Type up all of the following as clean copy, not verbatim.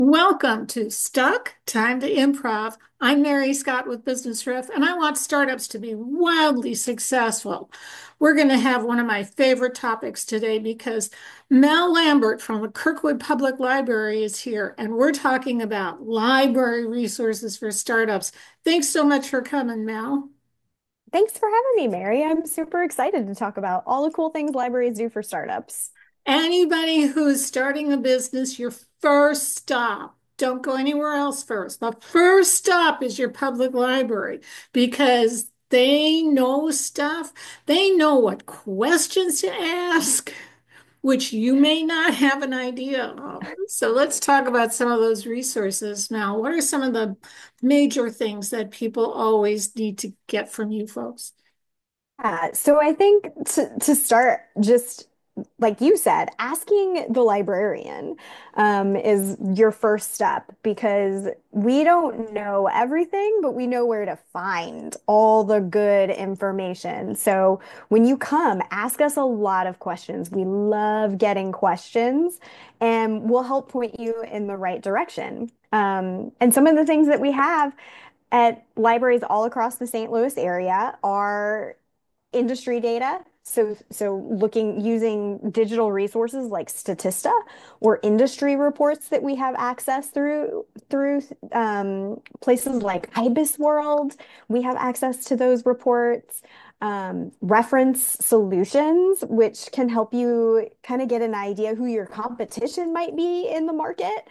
Welcome to Stuck Time to Improv. I'm Mary Scott with Business Riff, and I want startups to be wildly successful. We're going to have one of my favorite topics today because Mel Lambert from the Kirkwood Public Library is here, and we're talking about library resources for startups. Thanks so much for coming, Mel. Thanks for having me, Mary. I'm super excited to talk about all the cool things libraries do for startups. Anybody who's starting a business, your first stop, don't go anywhere else first. The first stop is your public library because they know stuff. They know what questions to ask, which you may not have an idea of. So let's talk about some of those resources now. What are some of the major things that people always need to get from you folks? So I think to start, just like you said, asking the librarian is your first step because we don't know everything, but we know where to find all the good information. So when you come, ask us a lot of questions. We love getting questions, and we'll help point you in the right direction. And some of the things that we have at libraries all across the St. Louis area are industry data. So looking using digital resources like Statista or industry reports that we have access through places like IBIS World. We have access to those reports. Reference solutions, which can help you kind of get an idea who your competition might be in the market.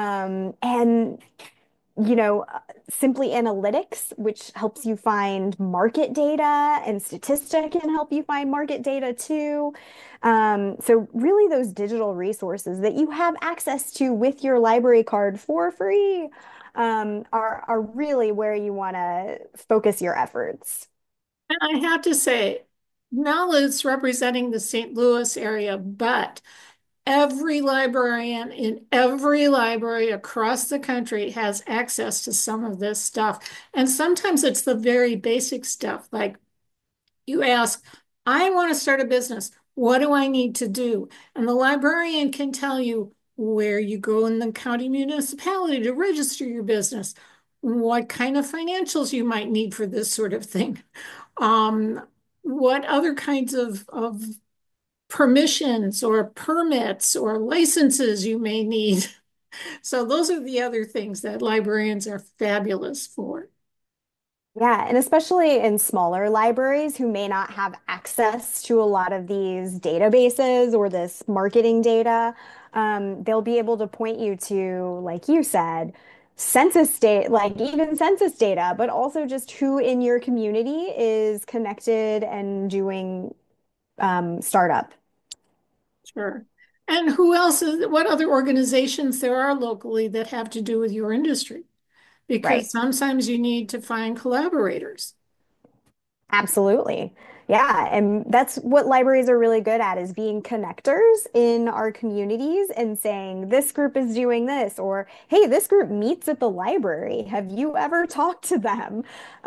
And you know, Simply Analytics, which helps you find market data, and Statista can help you find market data too. So really those digital resources that you have access to with your library card for free are really where you want to focus your efforts. And I have to say, Mel is representing the St. Louis area, but every librarian in every library across the country has access to some of this stuff. And sometimes it's the very basic stuff. Like you ask, I want to start a business. What do I need to do? And the librarian can tell you where you go in the county municipality to register your business, what kind of financials you might need for this sort of thing, um, what other kinds of permissions or permits or licenses you may need. So those are the other things that librarians are fabulous for. Yeah, and especially in smaller libraries who may not have access to a lot of these databases or this marketing data, they'll be able to point you to, like you said, census data, like even census data, but also just who in your community is connected and doing startup. Sure. And who else what other organizations there are locally that have to do with your industry? Because Right. sometimes you need to find collaborators. Absolutely. Yeah, and that's what libraries are really good at is being connectors in our communities and saying this group is doing this or hey, this group meets at the library. Have you ever talked to them?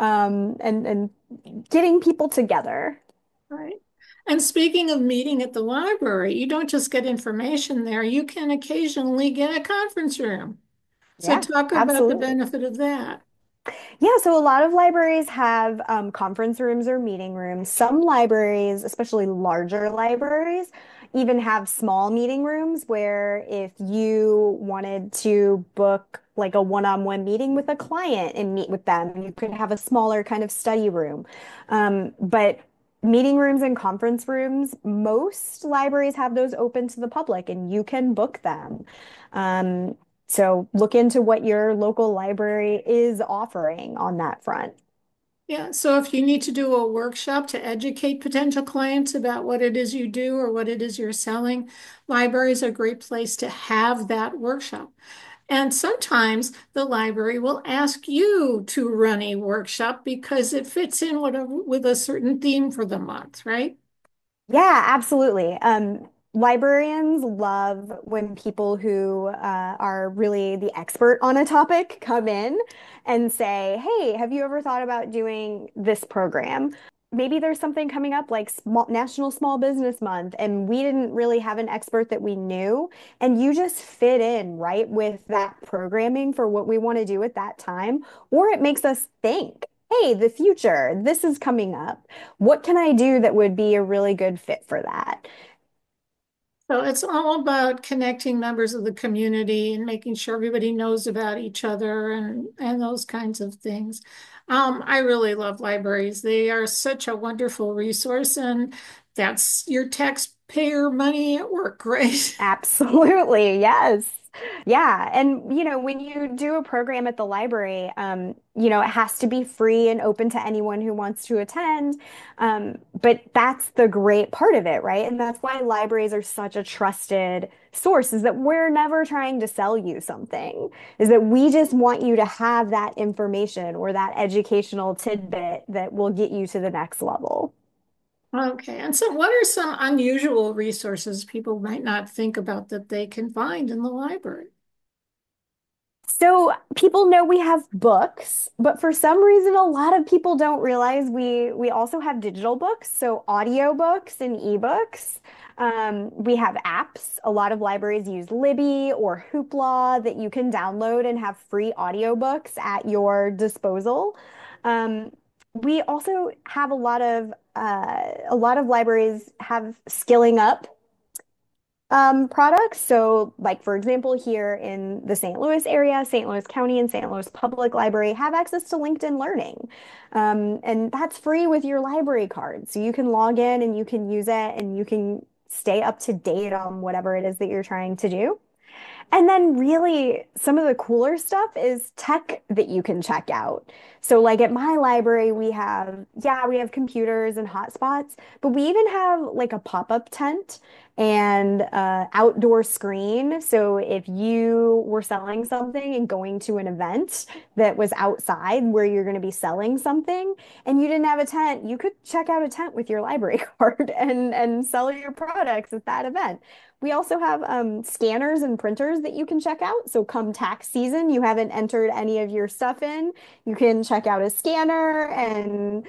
And getting people together. Right. And speaking of meeting at the library, you don't just get information there, you can occasionally get a conference room. So Yeah, talk about the absolutely. benefit of that. Yeah, so a lot of libraries have conference rooms or meeting rooms. Some libraries, especially larger libraries, even have small meeting rooms where if you wanted to book like a one-on-one meeting with a client and meet with them, you could have a smaller kind of study room. But meeting rooms and conference rooms, most libraries have those open to the public and you can book them. Um, so look into what your local library is offering on that front. Yeah, so if you need to do a workshop to educate potential clients about what it is you do or what it is you're selling, libraries are a great place to have that workshop. And sometimes the library will ask you to run a workshop because it fits in with a certain theme for the month, right? Yeah, absolutely. Librarians love when people who are really the expert on a topic come in and say, "Hey, have you ever thought about doing this program?" maybe there's something coming up like National Small Business Month, and we didn't really have an expert that we knew, and you just fit in right with that programming for what we want to do at that time. Or it makes us think, hey, the future, this is coming up. What can I do that would be a really good fit for that? So it's all about connecting members of the community and making sure everybody knows about each other and those kinds of things. I really love libraries. They are such a wonderful resource, and that's your taxpayer money at work, right? Absolutely, yes. Yeah. And, when you do a program at the library, it has to be free and open to anyone who wants to attend. But that's the great part of it, right? And that's why libraries are such a trusted source, is that we're never trying to sell you something, is that we just want you to have that information or that educational tidbit that will get you to the next level. Okay. And so, what are some unusual resources people might not think about that they can find in the library? So people know we have books, but for some reason, a lot of people don't realize we also have digital books, so audio books and ebooks. We have apps. A lot of libraries use Libby or Hoopla that you can download and have free audiobooks at your disposal. We also have a lot of libraries have skilling up products. So, like for example, here in the St. Louis area, St. Louis County and St. Louis Public Library have access to LinkedIn Learning. And that's free with your library card. So you can log in and you can use it and you can stay up to date on whatever it is that you're trying to do. And then really some of the cooler stuff is tech that you can check out. So like at my library, we have computers and hotspots, but we even have like a pop-up tent and outdoor screen. So if you were selling something and going to an event that was outside where you're going to be selling something and you didn't have a tent, you could check out a tent with your library card and sell your products at that event. We also have scanners and printers that you can check out. So come tax season, you haven't entered any of your stuff in, you can check out a scanner and,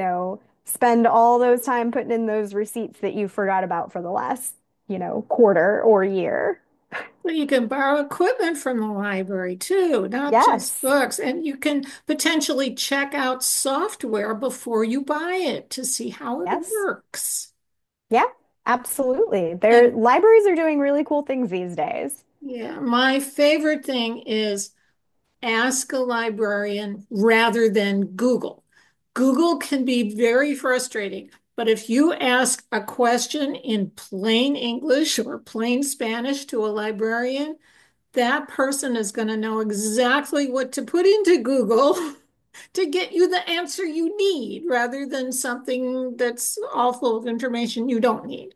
spend all those time putting in those receipts that you forgot about for the last, quarter or year. Well, you can borrow equipment from the library too, not just Yes. books. And you can potentially check out software before you buy it to see how it Yes. works. Yeah, absolutely. Their And libraries are doing really cool things these days. yeah, my favorite thing is ask a librarian rather than Google. Google can be very frustrating, but if you ask a question in plain English or plain Spanish to a librarian, that person is going to know exactly what to put into Google to get you the answer you need rather than something that's all full of information you don't need.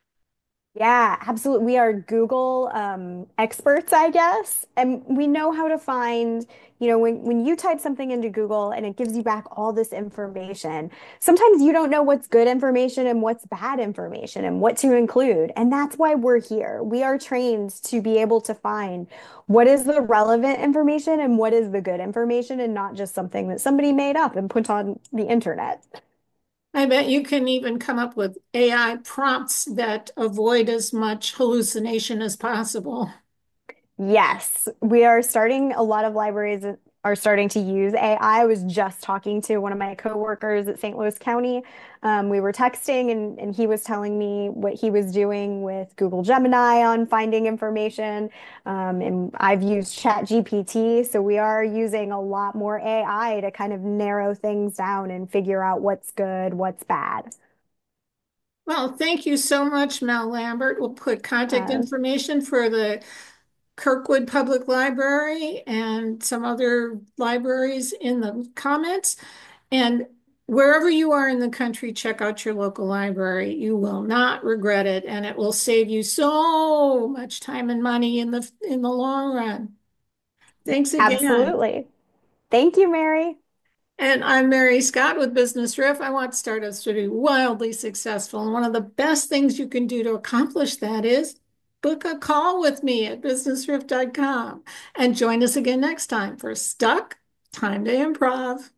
Yeah, absolutely. We are Google experts, I guess. And we know how to find, when you type something into Google and it gives you back all this information, sometimes you don't know what's good information and what's bad information and what to include. And that's why we're here. We are trained to be able to find what is the relevant information and what is the good information and not just something that somebody made up and put on the internet. I bet you can even come up with AI prompts that avoid as much hallucination as possible. Yes, we are starting, a lot of libraries are starting to use AI. I was just talking to one of my coworkers at St. Louis County. We were texting and he was telling me what he was doing with Google Gemini on finding information. And I've used ChatGPT. So we are using a lot more AI to kind of narrow things down and figure out what's good, what's bad. Well, thank you so much, Mel Lambert. We'll put contact Uh, information for the Kirkwood Public Library and some other libraries in the comments. And wherever you are in the country, check out your local library. You will not regret it, and it will save you so much time and money in the long run. Thanks again. Absolutely. Thank you, Mary. And I'm Mary Scott with Business Riff. I want startups to be wildly successful. And one of the best things you can do to accomplish that is book a call with me at businessriff.com and join us again next time for Stuck, Time to Improv.